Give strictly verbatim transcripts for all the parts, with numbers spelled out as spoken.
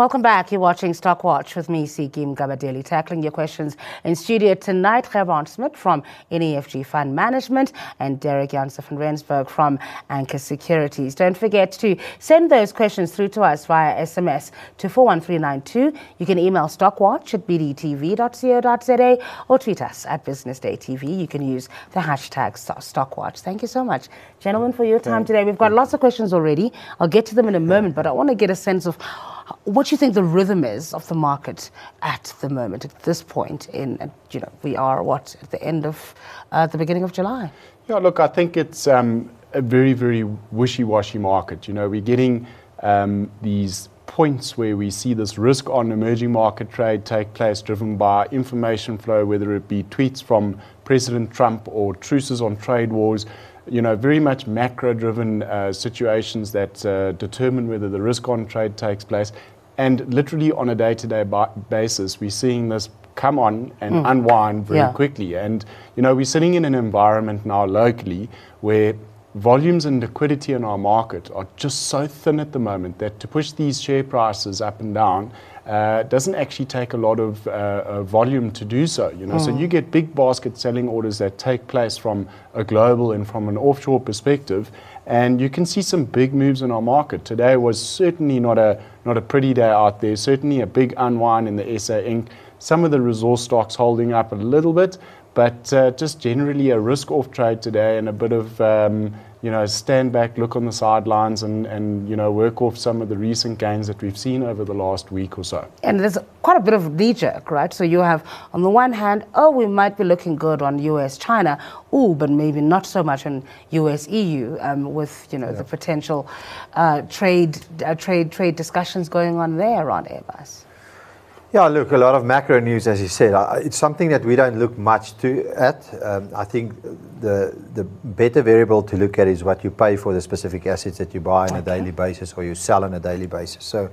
Welcome back. You're watching Stock Watch with me, Sikim Gabadeli, tackling your questions in studio tonight. Gerbrand Smit from N E F G Fund Management and Derek Jansen van Rensburg from Anchor Securities. Don't forget to send those questions through to us via S M S to four one three nine two. You can email stockwatch at b d t v dot co dot z a or tweet us at Business Day T V. You can use the hashtag Stockwatch. Thank you so much, gentlemen, for your time today. We've got lots of questions already. I'll get to them in a moment, but I want to get a sense of what you think the rhythm is of the market at the moment, at this point in, you know, we are, what, at the end of, uh, the beginning of July? Yeah, look, I think it's um, a very, very wishy-washy market. You know, we're getting um, these points where we see this risk on emerging market trade take place driven by information flow, whether it be tweets from President Trump or truces on trade wars. You know, very much macro-driven uh, situations that uh, determine whether the risk on trade takes place. And literally on a day-to-day ba- basis, we're seeing this come on and mm. unwind very yeah. quickly. And, you know, we're sitting in an environment now locally where volumes and liquidity in our market are just so thin at the moment that to push these share prices up and down uh, doesn't actually take a lot of uh, uh, volume to do so. You know, mm. so you get big basket selling orders that take place from a global and from an offshore perspective, and you can see some big moves in our market. Today was certainly not a not a pretty day out there. Certainly a big unwind in the S A Inc. Some of the resource stocks holding up a little bit, but uh, just generally a risk-off trade today and a bit of, um, you know, stand back, look on the sidelines and, and, you know, work off some of the recent gains that we've seen over the last week or so. And there's quite a bit of knee-jerk, right? So you have, on the one hand, oh, we might be looking good on U S China, oh, but maybe not so much on U S E U um, with, you know, yeah. the potential uh, trade, uh, trade, trade discussions going on there around Airbus. Yeah, look, a lot of macro news, as you said. It's something that we don't look much to at. Um, I think the the better variable to look at is what you pay for the specific assets that you buy on a daily basis or you sell on a daily basis. So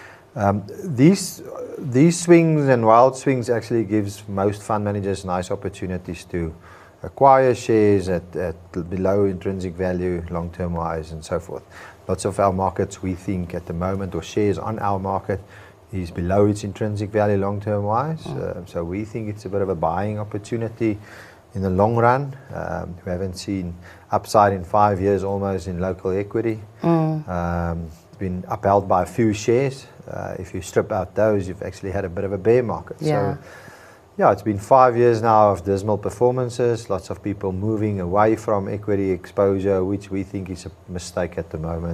um, these these swings and wild swings actually gives most fund managers nice opportunities to acquire shares at, at below intrinsic value, long-term wise, and so forth. Lots of our markets, we think at the moment, or shares on our market, is below its intrinsic value long-term wise. Mm. Uh, so we think it's a bit of a buying opportunity in the long run. Um, we haven't seen upside in five years almost in local equity. Mm. Um, it's been upheld by a few shares. Uh, if you strip out those, you've actually had a bit of a bear market. Yeah. So yeah, it's been five years now of dismal performances, lots of people moving away from equity exposure, which we think is a mistake at the moment.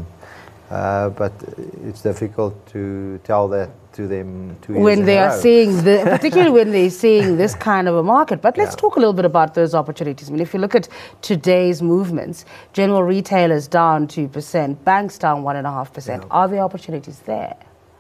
Uh, but it's difficult to tell that to them two years when in they a are row. seeing the, particularly when they're seeing this kind of a market. But let's Yeah. talk a little bit about those opportunities. I mean, if you look at today's movements, general retailers down two percent, banks down one and a half percent. Are there opportunities there?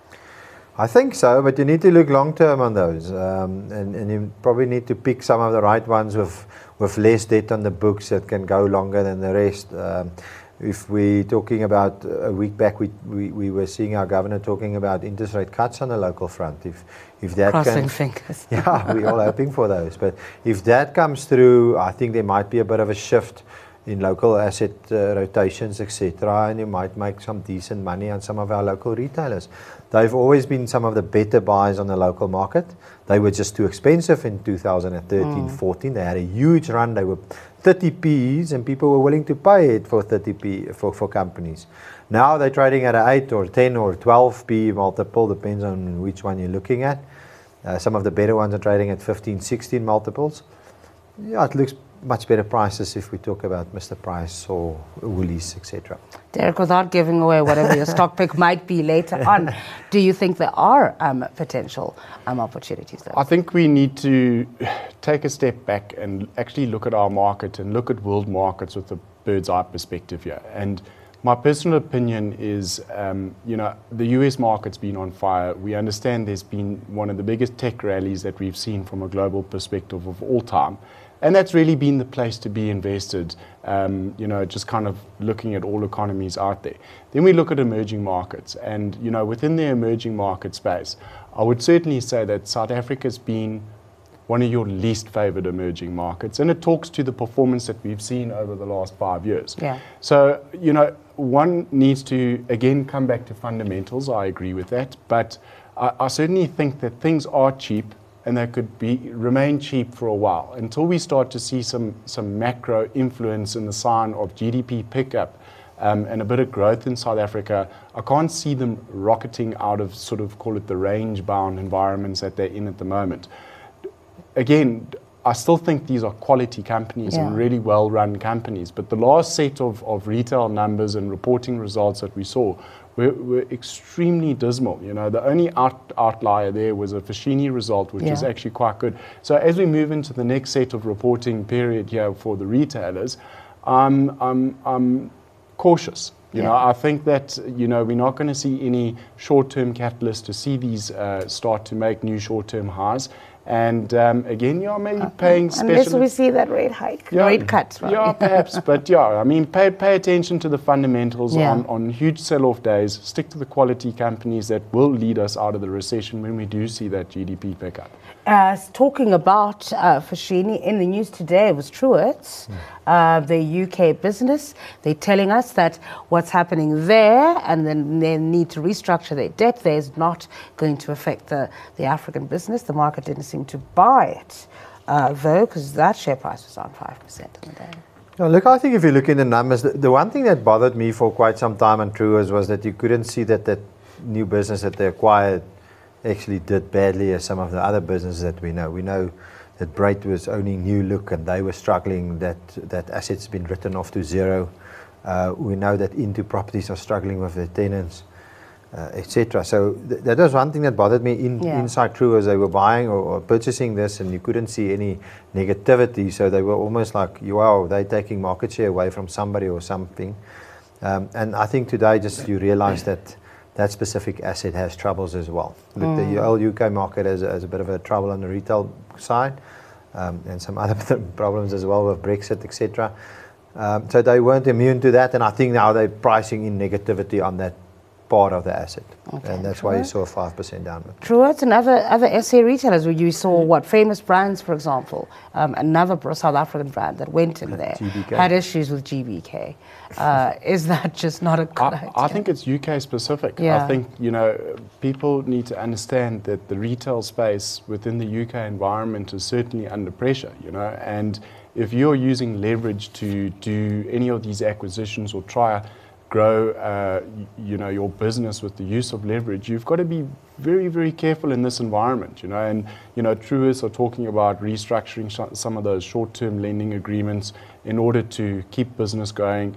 I think so, but you need to look long term on those, um, and, and you probably need to pick some of the right ones with with less debt on the books that can go longer than the rest. Um, If we're talking about a week back, we, we, we were seeing our governor talking about interest rate cuts on the local front. If if that Crossing can, fingers. Yeah, we're all hoping for those. But if that comes through, I think there might be a bit of a shift in local asset uh, rotations, et cetera, and you might make some decent money on some of our local retailers. They've always been some of the better buys on the local market. They were just too expensive in two thousand thirteen, mm. fourteen. They had a huge run. They were thirty P's, and people were willing to pay it for thirty P for, for companies. Now they're trading at an eight or ten or twelve P multiple, depends on which one you're looking at. Uh, some of the better ones are trading at fifteen, sixteen multiples. Yeah, it looks much better prices if we talk about Mister Price or Woolies, et cetera. Derek, without giving away whatever your stock pick might be later on, do you think there are um, potential um, opportunities there? I think we need to take a step back and actually look at our market and look at world markets with a bird's eye perspective here. And my personal opinion is, um, you know, the U S market's been on fire. We understand there's been one of the biggest tech rallies that we've seen from a global perspective of all time. And that's really been the place to be invested, um, you know, just kind of looking at all economies out there. Then we look at emerging markets. And, you know, within the emerging market space, I would certainly say that South Africa's been one of your least favored emerging markets. And it talks to the performance that we've seen over the last five years. Yeah. So, you know, one needs to, again, come back to fundamentals. I agree with that. But I, I certainly think that things are cheap and they could be remain cheap for a while until we start to see some, some macro influence in the sign of G D P pickup um, and a bit of growth in South Africa. I can't see them rocketing out of sort of, call it the range-bound environments that they're in at the moment. Again, I still think these are quality companies Yeah. and really well-run companies, but the last set of, of retail numbers and reporting results that we saw were, were extremely dismal. You know, the only out, outlier there was a Foschini result, which Yeah. is actually quite good. So as we move into the next set of reporting period here for the retailers, um, I'm, I'm cautious. You Yeah. know, I think that, you know, we're not going to see any short-term catalyst to see these uh, start to make new short-term highs. And um, again, you're maybe paying special... Unless we see that rate hike, Yeah, rate cut. Right? Yeah, perhaps. But yeah, I mean, pay, pay attention to the fundamentals Yeah. on, on huge sell-off days. Stick to the quality companies that will lead us out of the recession when we do see that G D P pick up. Uh, talking about uh, Foschini, in the news today was Truworths, mm. uh, the U K business. They're telling us that what's happening there and then they need to restructure their debt there is not going to affect the, the African business. The market didn't seem to buy it, uh, though, because that share price was down five percent in the day. No, look, I think if you look in the numbers, the, the one thing that bothered me for quite some time on Truworths was that you couldn't see that that new business that they acquired actually did badly as some of the other businesses that we know. We know that Brait was owning New Look and they were struggling, that that assets been written off to zero. Uh, we know that Into Properties are struggling with their tenants, uh, et cetera. So th- that was one thing that bothered me in, Yeah. inside Truworths. They were buying or, or purchasing this and you couldn't see any negativity. So they were almost like, wow, they're taking market share away from somebody or something. Um, and I think today just you realize that that specific asset has troubles as well. Look, mm. the whole U K market has, has a bit of a trouble on the retail side, um, and some other problems as well with Brexit, et cetera. Um, so they weren't immune to that, and I think now they're pricing in negativity on that part of the asset, Okay, and that's sure. why you saw a five percent downward. Truworths and other, other S A retailers where you saw what Famous Brands, for example, um, another South African brand that went in there, G B K. had issues with G B K. Uh, is that just not a good I, idea? I think it's U K specific. Yeah. I think, you know, people need to understand that the retail space within the U K environment is certainly under pressure, you know, and if you're using leverage to do any of these acquisitions or try grow, uh, you know, your business with the use of leverage, you've got to be very, very careful in this environment, you know. And, you know, Truworths are talking about restructuring sh- some of those short-term lending agreements in order to keep business going.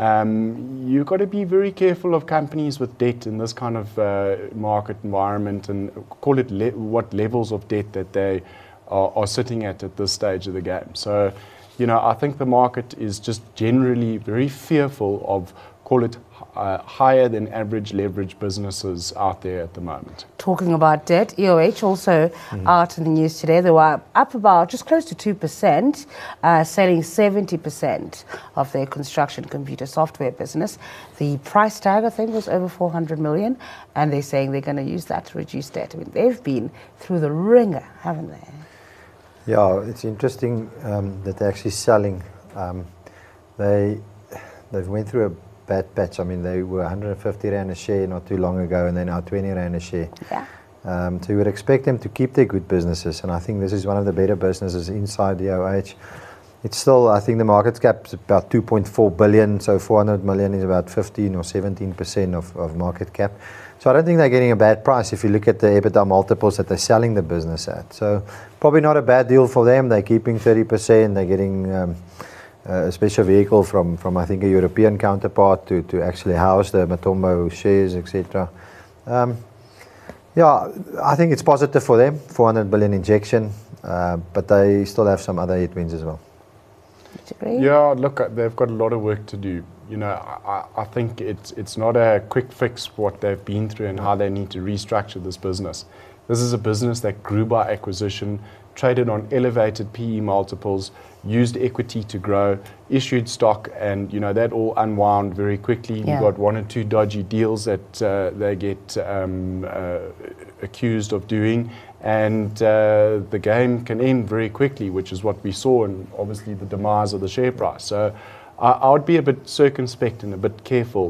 Um, you've got to be very careful of companies with debt in this kind of uh, market environment and call it le- what levels of debt that they are, are sitting at at this stage of the game. So, you know, I think the market is just generally very fearful of call it uh, higher than average leverage businesses out there at the moment. Talking about debt, E O H also mm-hmm. out in the news today. They were up about just close to two percent, uh, selling seventy percent of their construction computer software business. The price tag, I think, was over four hundred million, and they're saying they're going to use that to reduce debt. I mean, they've been through the ringer, haven't they? Yeah, it's interesting um, that they're actually selling. Um, they they've went through a bad patch. I mean, they were one hundred fifty rand a share not too long ago, and they're now twenty rand a share. Yeah. Um, so you would expect them to keep their good businesses, and I think this is one of the better businesses inside the E O H. It's still, I think the market cap is about two point four billion, so four hundred million is about fifteen or seventeen percent of, of market cap. So I don't think they're getting a bad price if you look at the EBITDA multiples that they're selling the business at. So probably not a bad deal for them. They're keeping thirty percent. They're getting um, a special vehicle from, from, I think, a European counterpart to, to actually house the Matombo shares, et cetera. Um, yeah, I think it's positive for them, four hundred billion injection, uh, but they still have some other headwinds as well. Yeah, look, they've got a lot of work to do. You know, I, I think it's it's not a quick fix what they've been through and how they need to restructure this business. This is a business that grew by acquisition, traded on elevated P E multiples, used equity to grow, issued stock, and you know that all unwound very quickly. Yeah. You got one or two dodgy deals that uh, they get um, uh, accused of doing, and uh, the game can end very quickly, which is what we saw, and obviously the demise of the share price. So I, I would be a bit circumspect and a bit careful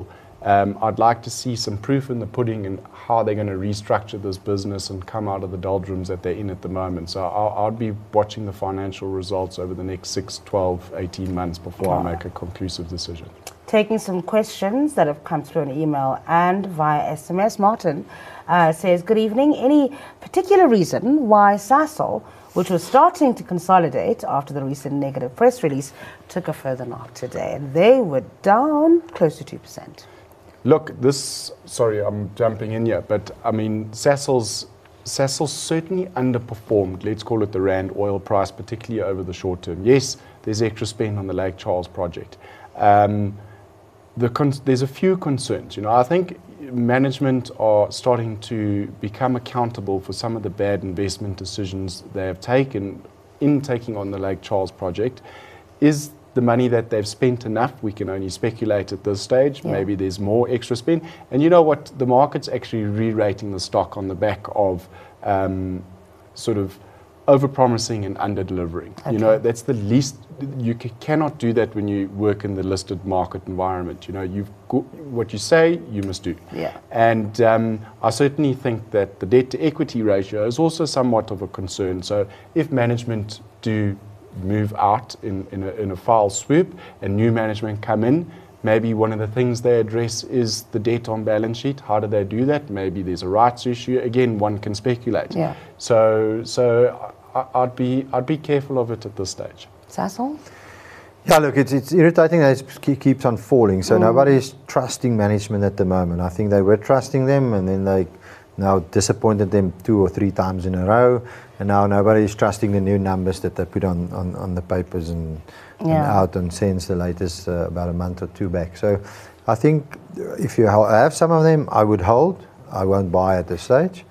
Um, I'd like to see some proof in the pudding and how they're going to restructure this business and come out of the doldrums that they're in at the moment. So I'll, I'll be watching the financial results over the next six, twelve, eighteen months before I make a conclusive decision. Taking some questions that have come through an email and via S M S. Martin uh, says, good evening. Any particular reason why Sasol, which was starting to consolidate after the recent negative press release, took a further knock today? And they were down close to two percent. Look, this, sorry, I'm jumping in here, but I mean, Sasol's, Sasol certainly underperformed, let's call it the Rand oil price, particularly over the short term. Yes, there's extra spend on the Lake Charles project. Um, the con- there's a few concerns. You know, I think management are starting to become accountable for some of the bad investment decisions they have taken in taking on the Lake Charles project. Is the money that they've spent enough? We can only speculate at this stage. Yeah. Maybe there's more extra spend. And you know what? The market's actually re-rating the stock on the back of um, sort of over-promising and under-delivering. Okay. You know, that's the least, you c- cannot do that when you work in the listed market environment. You know, you've got, what you say, you must do. Yeah. And um, I certainly think that the debt-to-equity ratio is also somewhat of a concern. So if management do move out in, in, a, in a foul swoop and new management come in, maybe one of the things they address is the debt on balance sheet. How do they do that? Maybe there's a rights issue. Again, one can speculate. Yeah. So so I, I'd be I'd be careful of it at this stage. Sasol? Yeah, look, it's it's irritating that it keeps on falling. So mm. nobody's trusting management at the moment. I think they were trusting them, and then they now disappointed them two or three times in a row, and now nobody is trusting the new numbers that they put on, on, on the papers and, yeah. and out on Sense, the latest uh, about a month or two back. So I think if you have some of them, I would hold. I won't buy at this stage.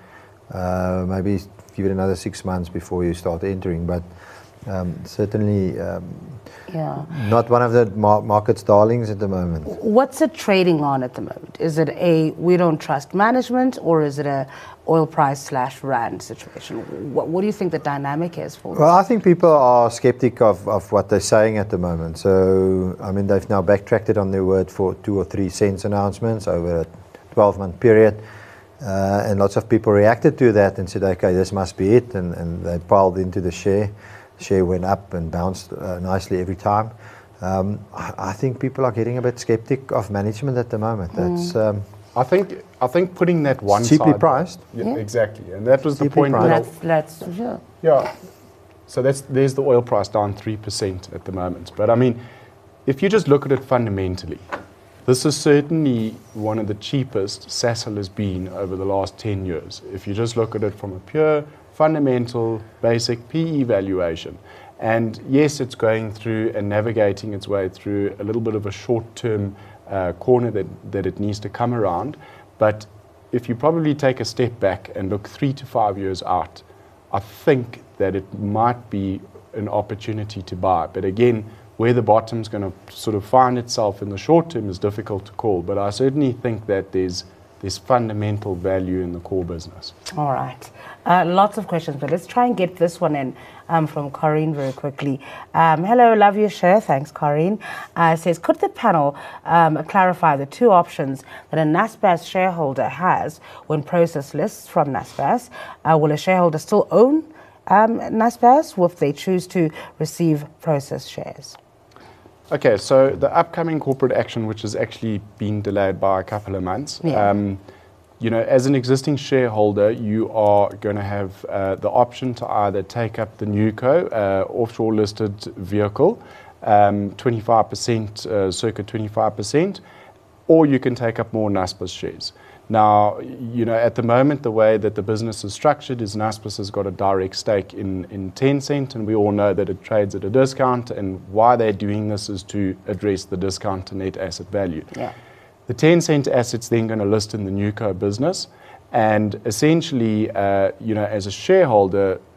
Uh, maybe give it another six months before you start entering, but um, certainly um, yeah. not one of the mar- market's darlings at the moment. What's it trading on at the moment? Is it a we don't trust management, or is it a oil price slash rand situation? What, what do you think the dynamic is for this? Well, I think people are skeptic of, of what they're saying at the moment. So, I mean, they've now backtracked on their word for two or three cents announcements over a twelve-month period. Uh, and lots of people reacted to that and said, okay, this must be it. And, and they piled into the share. The share went up and bounced uh, nicely every time. Um, I, I think people are getting a bit skeptic of management at the moment. That's... Mm. Um, I think I think putting that one cheaply side, priced. Yeah, yeah. Exactly, and that was cheaply the point. That's, that's sure. Yeah. So that's there's the oil price down three percent at the moment. But I mean, if you just look at it fundamentally, this is certainly one of the cheapest Sasol has been over the last ten years. If you just look at it from a pure fundamental, basic P E valuation. And yes, it's going through and navigating its way through a little bit of a short-term Uh, corner that, that it needs to come around. But if you probably take a step back and look three to five years out, I think that it might be an opportunity to buy. But again, where the bottom's going to sort of find itself in the short term is difficult to call. But I certainly think that there's there's fundamental value in the core business. All right. Uh, lots of questions, but let's try and get this one in um, from Corinne very quickly. Um, hello, love your share. Thanks, Corinne. Uh, says, could the panel um, clarify the two options that a Naspers shareholder has when Prosus lists from Naspers? Uh, will a shareholder still own um, Naspers if they choose to receive Prosus shares? Okay, so the upcoming corporate action, which has actually been delayed by a couple of months, yeah. um, you know, as an existing shareholder, you are going to have uh, the option to either take up the NewCo uh, offshore listed vehicle, um, twenty-five percent, uh, circa twenty-five percent, or you can take up more Naspers shares. Now, you know, at the moment, the way that the business is structured is Naspers has got a direct stake in, in Tencent, and we all know that it trades at a discount, and why they're doing this is to address the discount to net asset value. Yeah. The Tencent assets then going to list in the NewCo business, and essentially, uh, you know, as a shareholder,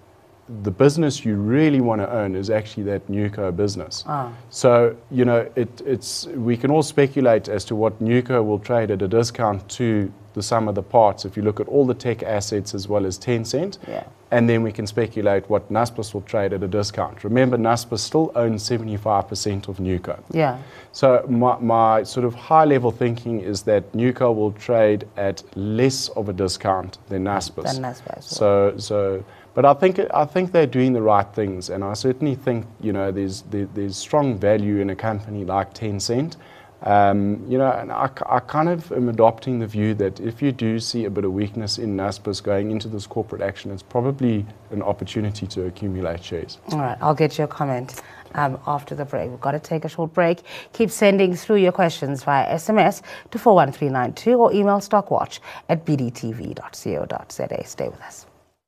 the business you really want to own is actually that Newco business. Ah. So, you know, it, it's we can all speculate as to what Newco will trade at a discount to the sum of the parts if you look at all the tech assets as well as Tencent. Yeah. And then we can speculate what Naspers will trade at a discount. Remember, Naspers still owns seventy-five percent of Newco. Yeah. So my, my sort of high-level thinking is that Newco will trade at less of a discount than Naspers. Than Naspers. So, so, but I think I think they're doing the right things, and I certainly think you know there's there, there's strong value in a company like Tencent. Um, you know, and I, I kind of am adopting the view that if you do see a bit of weakness in Naspers going into this corporate action, it's probably an opportunity to accumulate shares. All right, I'll get your comment um, after the break. We've got to take a short break. Keep sending through your questions via S M S to four one three nine two or email stockwatch at b d t v dot co dot z a. Stay with us.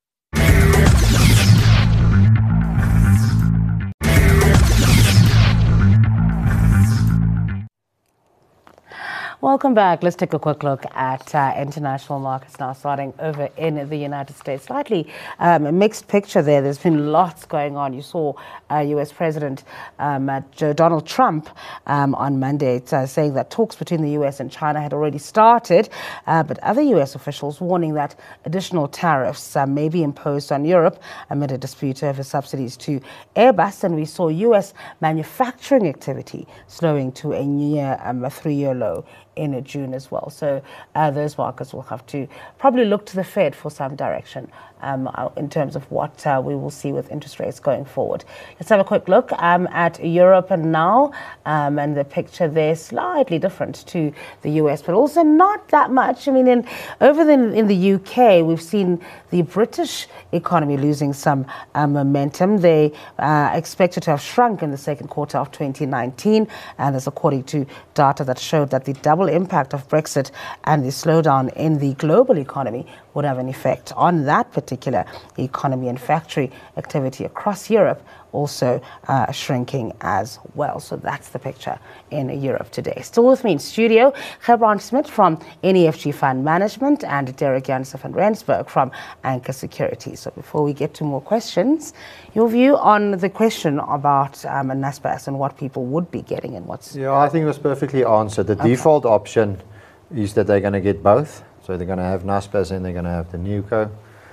Welcome back. Let's take a quick look at uh, international markets now, starting over in the United States. Slightly um, a mixed picture there. There's been lots going on. You saw uh, U S President um, uh, Joe Donald Trump um, on Monday uh, saying that talks between the U S and China had already started, uh, but other U S officials warning that additional tariffs uh, may be imposed on Europe amid a dispute over subsidies to Airbus. And we saw U S manufacturing activity slowing to a near um, a three-year low in June as well. So uh, those markets will have to probably look to the Fed for some direction um, in terms of what uh, we will see with interest rates going forward. Let's have a quick look um, at Europe and now, um, and the picture there slightly different to the U S, but also not that much. I mean, in, over the, in the U K, we've seen the British economy losing some uh, momentum. They uh, expected to have shrunk in the second quarter of twenty nineteen, and that's according to data that showed that the double impact of Brexit and the slowdown in the global economy would have an effect on that particular economy, and factory activity across Europe also uh, shrinking as well. So that's the picture in Europe today. Still with me in studio, Gerbrand Smit from N E F G Fund Management and Derek Jansen van Rensburg from Anchor Securities. So before we get to more questions, your view on the question about um, Naspers and what people would be getting and what's... Yeah, I think it was perfectly answered. The okay. default option is that they're going to get both. So they're going to have Naspers and they're going to have the Newco.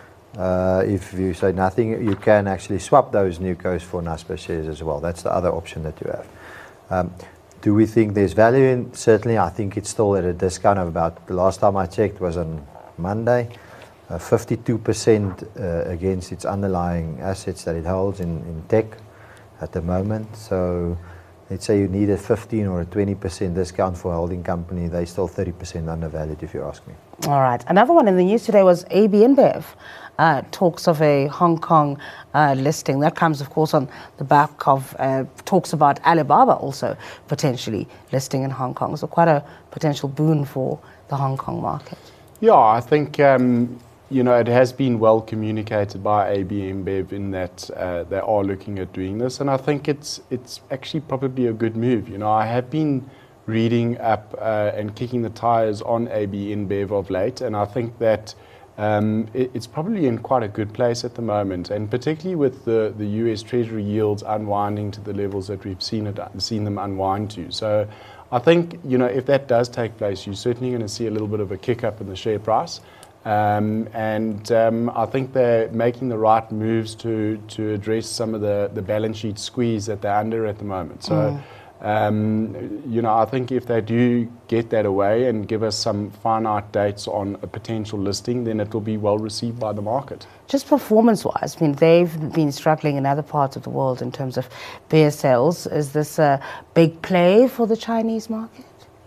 Uh, if you say nothing, you can actually swap those Newcos for Naspers shares as well. That's the other option that you have. Um, do we think there's value in? Certainly, I think it's still at a discount of about, the last time I checked was on Monday, uh, fifty-two percent uh, against its underlying assets that it holds in, in tech at the moment. So let's say you need a fifteen or a twenty percent discount for a holding company, they're still thirty percent undervalued if you ask me. All right. Another one in the news today was A B InBev. Uh, talks of a Hong Kong uh, listing. That comes, of course, on the back of uh, talks about Alibaba also potentially listing in Hong Kong. So quite a potential boon for the Hong Kong market. Yeah, I think, um, you know, it has been well communicated by A B InBev in that uh, they are looking at doing this. And I think it's it's actually probably a good move. You know, I have been reading up uh, and kicking the tires on A B InBev of late, and I think that Um, it, it's probably in quite a good place at the moment, and particularly with the, the U S Treasury yields unwinding to the levels that we've seen it seen them unwind to. So I think, you know, if that does take place, you're certainly going to see a little bit of a kick up in the share price. Um, and um, I think they're making the right moves to, to address some of the, the balance sheet squeeze that they're under at the moment. So. Mm. Um, you know, I think if they do get that away and give us some finite dates on a potential listing, then it will be well received by the market. Just performance-wise, I mean, they've been struggling in other parts of the world in terms of beer sales. Is this a big play for the Chinese market?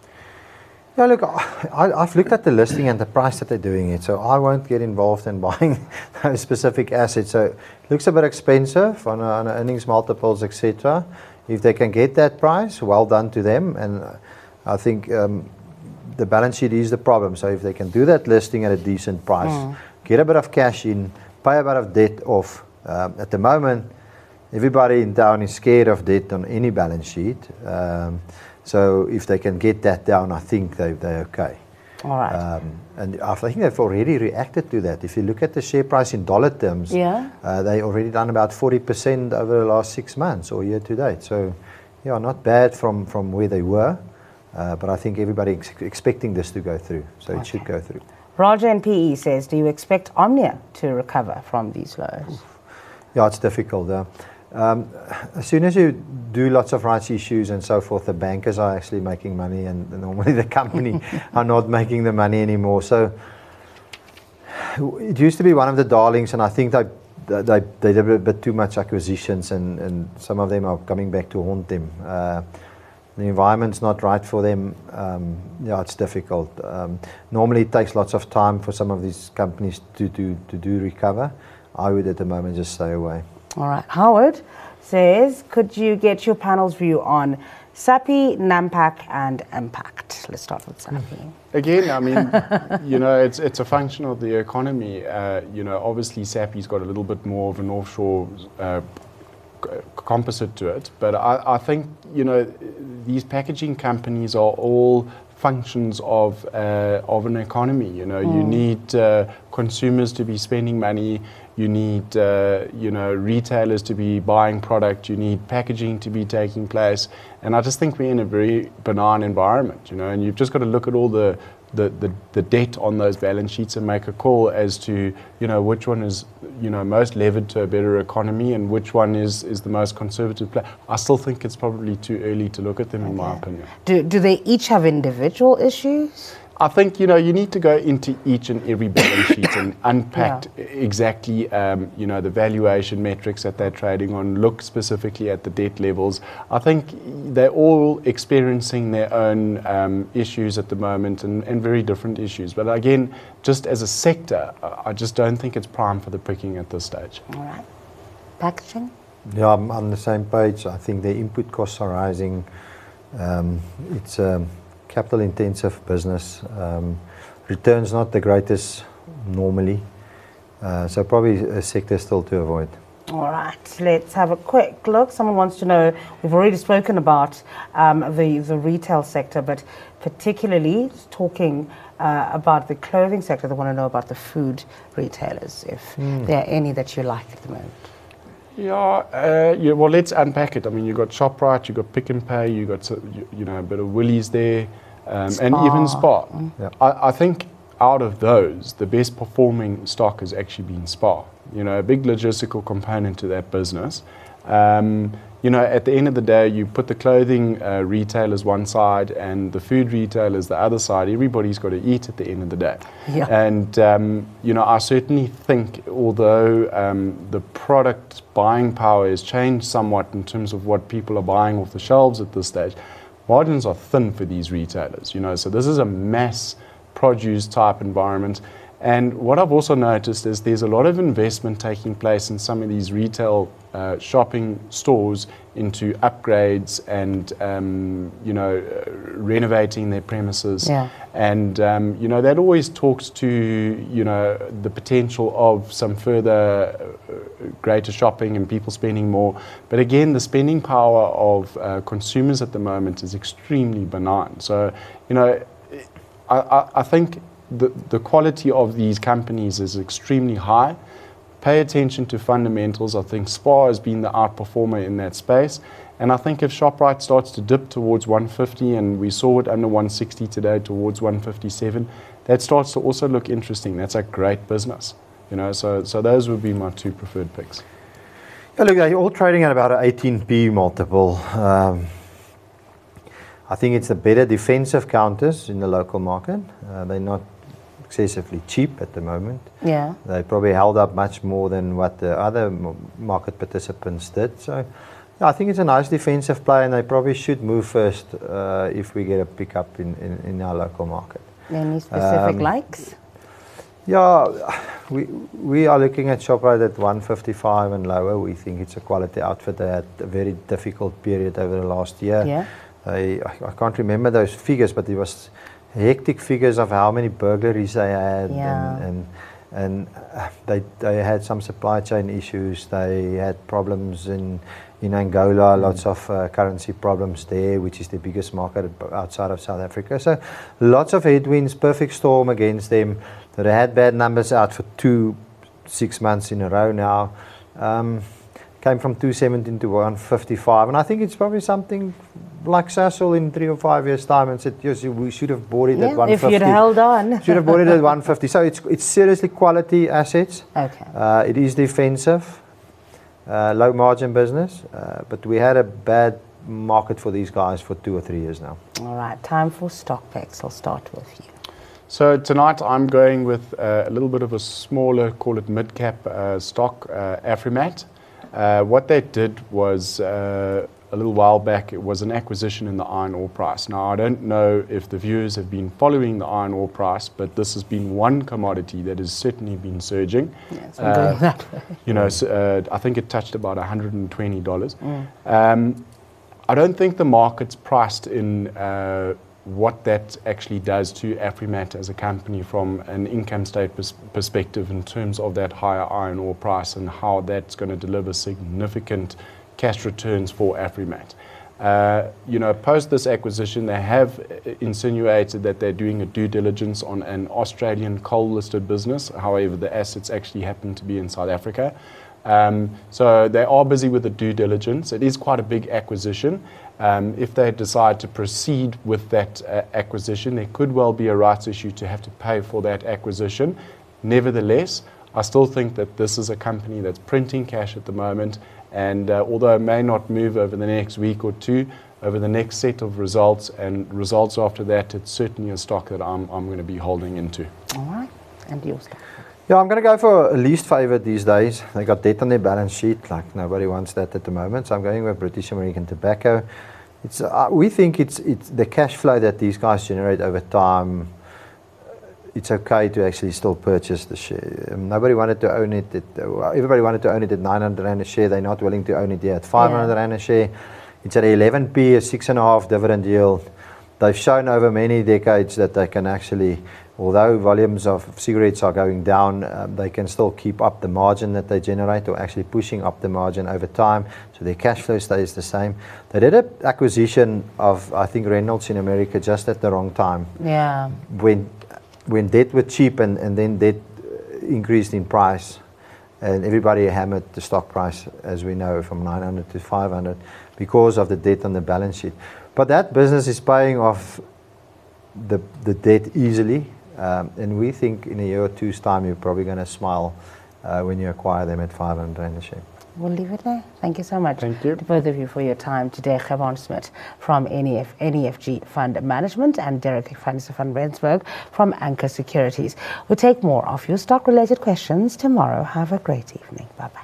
Yeah, look, I, I've looked at the listing and the price that they're doing it, so I won't get involved in buying those specific assets. So it looks a bit expensive on, on earnings multiples, et cetera. If they can get that price, well done to them. And I think um, the balance sheet is the problem. So if they can do that listing at a decent price, mm. get a bit of cash in, pay a bit of debt off. Um, at the moment, everybody in town is scared of debt on any balance sheet. Um, so if they can get that down, I think they, they're okay. All right. Um, and I think they've already reacted to that. If you look at the share price in dollar terms, yeah. uh, they already done about forty percent over the last six months or year to date. So, yeah, not bad from, from where they were. Uh, but I think everybody's ex expecting this to go through. So okay. It should go through. Roger N P E says, do you expect Omnia to recover from these lows? Yeah, it's difficult. Uh, um, as soon as you do lots of rights issues and so forth, the bankers are actually making money, and normally the company are not making the money anymore. So it used to be one of the darlings, and I think they they, they did a bit too much acquisitions, and, and some of them are coming back to haunt them. Uh, the environment's not right for them. Um, yeah, it's difficult. Um, normally it takes lots of time for some of these companies to, to, to do recover. I would at the moment just stay away. All right. Howard says, could you get your panel's view on SAPI, Nampak and Impact? Let's start with SAPI. Again, I mean, you know, it's it's a function of the economy. Uh, you know, obviously SAPI's got a little bit more of an offshore uh, composite to it, but I, I think, you know, these packaging companies are all functions of uh, of an economy. You know, mm. you need uh, consumers to be spending money. You need, uh, you know, retailers to be buying product. You need packaging to be taking place. And I just think we're in a very benign environment, you know, and you've just got to look at all the, the, the, the debt on those balance sheets and make a call as to, you know, which one is, you know, most levered to a better economy and which one is, is the most conservative play. I still think it's probably too early to look at them, okay. in my opinion. Do, do they each have individual issues? I think, you know, you need to go into each and every balance sheet and unpack yeah. exactly, um, you know, the valuation metrics that they're trading on, look specifically at the debt levels. I think they're all experiencing their own um, issues at the moment, and, and very different issues. But again, just as a sector, I just don't think it's prime for the picking at this stage. All right. Packaging? Yeah, I'm on the same page. I think the input costs are rising. Um, it's... Um, capital intensive business, um, returns not the greatest normally, uh, so probably a sector still to avoid. All right, let's have a quick look. Someone wants to know, we've already spoken about um, the, the retail sector, but particularly talking uh, about the clothing sector, they want to know about the food retailers, if mm. there are any that you like at the moment. Yeah, uh, yeah, well, let's unpack it. I mean, you've got ShopRite, you've got Pick n Pay, you've got, you, you know, a bit of Woolies there, um, and even Spar. Mm. Yeah. I, I think out of those, the best performing stock has actually been Spar. You know, a big logistical component to that business. Um, you know, at the end of the day, you put the clothing uh, retailers one side and the food retailers the other side. Everybody's got to eat at the end of the day. Yeah. And, um, you know, I certainly think, although um, the product buying power has changed somewhat in terms of what people are buying off the shelves at this stage, margins are thin for these retailers. You know, so this is a mass produce type environment. And what I've also noticed is there's a lot of investment taking place in some of these retail uh, shopping stores into upgrades and, um, you know, uh, renovating their premises. Yeah. And, um, you know, that always talks to, you know, the potential of some further uh, greater shopping and people spending more. But again, the spending power of uh, consumers at the moment is extremely benign. So, you know, I, I, I think The, the quality of these companies is extremely high. Pay attention to fundamentals. I think Spar has been the outperformer in that space. And I think if ShopRite starts to dip towards one fifty, and we saw it under one sixty today towards one fifty-seven, that starts to also look interesting. That's a great business. You know, so, so those would be my two preferred picks. Yeah, look, they're all trading at about an eighteen P multiple. Um, I think it's the better defensive counters in the local market. Uh, they're not excessively cheap at the moment. Yeah. They probably held up much more than what the other market participants did. So yeah, I think it's a nice defensive play, and they probably should move first uh, if we get a pickup in, in, in our local market. Any specific um, likes? Yeah, we we are looking at ShopRite at one fifty-five and lower. We think it's a quality outfit. They had a very difficult period over the last year. Yeah. They, I, I can't remember those figures, but it was hectic figures of how many burglaries they had, yeah. and, and and uh, they they had some supply chain issues. They had problems in in Angola, lots of uh, currency problems there, which is the biggest market outside of South Africa. So lots of headwinds, perfect storm against them. So they had bad numbers out for two, six months in a row now. Um, came from two seventeen to one fifty-five, and I think it's probably something like Sasol in three or five years' time and said, yes, we should have bought it yeah, at one fifty. If you'd held on. Should have bought it at one fifty. So it's it's seriously quality assets. Okay. Uh, it is defensive. Uh, low margin business, uh, but we had a bad market for these guys for two or three years now. All right, time for stock picks. I'll start with you. So tonight I'm going with uh, a little bit of a smaller, call it mid-cap uh, stock, uh, Afrimat. Uh, what they did was uh, a little while back, it was an acquisition in the iron ore price. Now, I don't know if the viewers have been following the iron ore price, but this has been one commodity that has certainly been surging. Yes, I'm going that way. You know, so, uh, I think it touched about one hundred twenty dollars. Mm. Um, I don't think the market's priced in uh, what that actually does to Afrimat as a company from an income statement pers perspective in terms of that higher iron ore price and how that's going to deliver significant cash returns for Afrimat. Uh, you know, post this acquisition, they have insinuated that they're doing a due diligence on an Australian coal-listed business. However, the assets actually happen to be in South Africa. Um, so they are busy with the due diligence. It is quite a big acquisition. Um, if they decide to proceed with that uh, acquisition, there could well be a rights issue to have to pay for that acquisition. Nevertheless, I still think that this is a company that's printing cash at the moment. And uh, although it may not move over the next week or two, over the next set of results and results after that, it's certainly a stock that I'm, I'm going to be holding into. All right. And your stock? Yeah, I'm going to go for a least favorite these days. They got debt on their balance sheet, like nobody wants that at the moment. So I'm going with British American Tobacco. It's, uh, we think it's, it's the cash flow that these guys generate over time. It's okay to actually still purchase the share. Um, nobody wanted to own it. At, uh, everybody wanted to own it at nine hundred rand a share. They're not willing to own it yet at five hundred rand a share. It's at eleven p, a six and a half dividend yield. They've shown over many decades that they can actually, although volumes of cigarettes are going down, um, they can still keep up the margin that they generate, or actually pushing up the margin over time. So their cash flow stays the same. They did an acquisition of, I think, Reynolds in America just at the wrong time. Yeah. When when debt was cheap and, and then debt increased in price, and everybody hammered the stock price, as we know, from nine hundred to five hundred because of the debt on the balance sheet. But that business is paying off the, the debt easily, um, and we think in a year or two's time you're probably going to smile uh, when you acquire them at five hundred rand a share. We'll leave it there. Thank you so much. Thank you. To both of you for your time today. Gervon Smit from N E F, N E F G Fund Management and Derek van Rensburg from Anchor Securities. We'll take more of your stock-related questions tomorrow. Have a great evening. Bye-bye.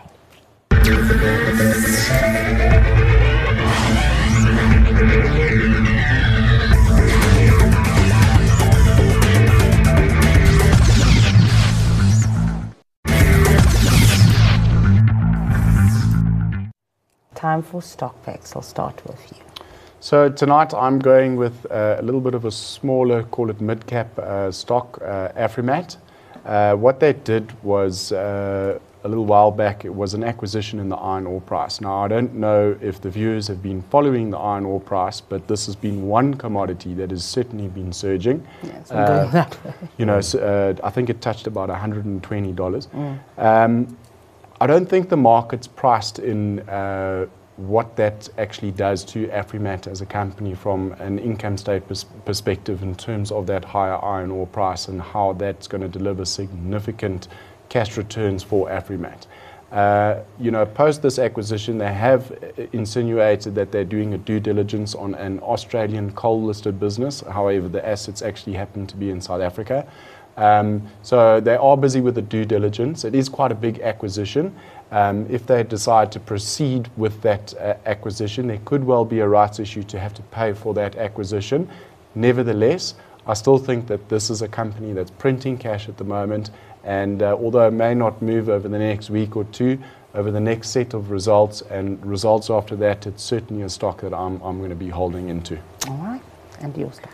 Time for stock picks. I'll start with you. So tonight I'm going with uh, a little bit of a smaller, call it mid-cap uh, stock, uh, Afrimat. Uh, what they did was uh, a little while back, it was an acquisition in the iron ore price. Now, I don't know if the viewers have been following the iron ore price, but this has been one commodity that has certainly been surging. Yes, I'm uh, going that way. You know, so, uh, I think it touched about one hundred twenty dollars. Mm. Um, I don't think the market's priced in uh, what that actually does to Afrimat as a company from an income statement pers perspective in terms of that higher iron ore price and how that's going to deliver significant cash returns for Afrimat. Uh, you know, post this acquisition, they have insinuated that they're doing a due diligence on an Australian coal-listed business. However, the assets actually happen to be in South Africa. Um, so they are busy with the due diligence. It is quite a big acquisition. Um, if they decide to proceed with that uh, acquisition, there could well be a rights issue to have to pay for that acquisition. Nevertheless, I still think that this is a company that's printing cash at the moment, and uh, although it may not move over the next week or two, over the next set of results and results after that, it's certainly a stock that I'm, I'm going to be holding into. All right. And your stock?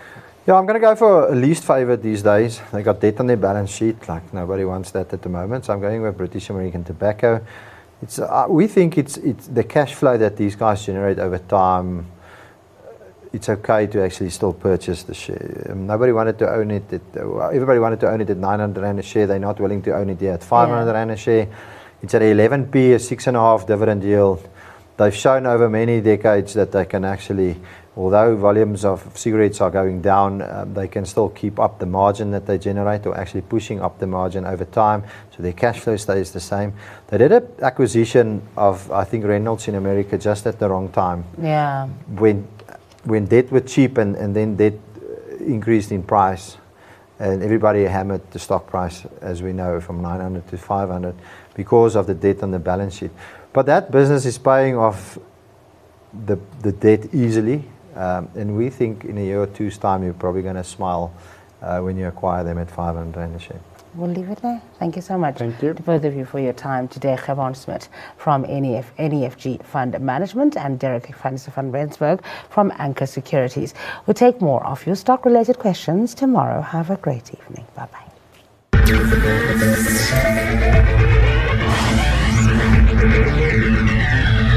Yeah, I'm going to go for least favored these days. They got debt on their balance sheet, like nobody wants that at the moment. So I'm going with British American Tobacco. It's uh, we think it's it's the cash flow that these guys generate over time. It's okay to actually still purchase the share. Um, nobody wanted to own it. At, uh, everybody wanted to own it at nine hundred rand a share. They're not willing to own it yet at five hundred rand a share. It's at eleven p, a six and a half dividend yield. They've shown over many decades that they can actually, although volumes of cigarettes are going down, um, they can still keep up the margin that they generate, or actually pushing up the margin over time. So their cash flow stays the same. They did an acquisition of, I think, Reynolds in America just at the wrong time. Yeah. When when debt was cheap and, and then debt increased in price, and everybody hammered the stock price, as we know, from nine hundred to five hundred because of the debt on the balance sheet. But that business is paying off the, the debt easily, um, and we think in a year or two's time you're probably going to smile uh, when you acquire them at five hundred rand a share. We'll leave it there. Thank you so much. Thank you. To both of you for your time today. Gervon Smit from N E F, N E F G Fund Management, and Derek van Rensburg from Anchor Securities. We'll take more of your stock-related questions tomorrow. Have a great evening. Bye-bye. Thank you.